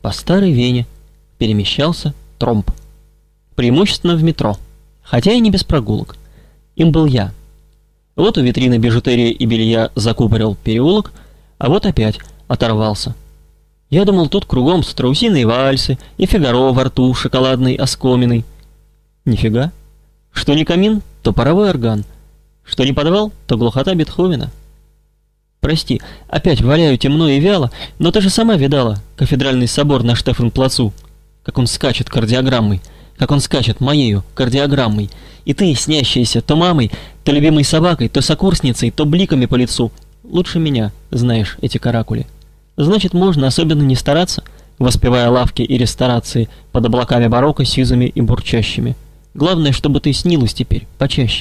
По старой Вене перемещался тромб. Преимущественно в метро, хотя и не без прогулок. Им был я. Вот у витрины бижутерии и белья закупорил переулок, а вот опять оторвался. Я думал, тут кругом страусиные вальсы и Фигаро во рту шоколадной оскоминой. Нифига. Что не камин, то паровой орган. Что не подвал, то глухота Бетховена. Прости, опять валяю темно и вяло, но ты же сама видала кафедральный собор на Штефан-плацу, как он скачет кардиограммой, как он скачет моею кардиограммой, и ты, снящаяся то мамой, то любимой собакой, то сокурсницей, то бликами по лицу, лучше меня знаешь эти каракули. Значит, можно особенно не стараться, воспевая лавки и ресторации под облаками барокко сизыми и бурчащими. Главное, чтобы ты снилась теперь почаще.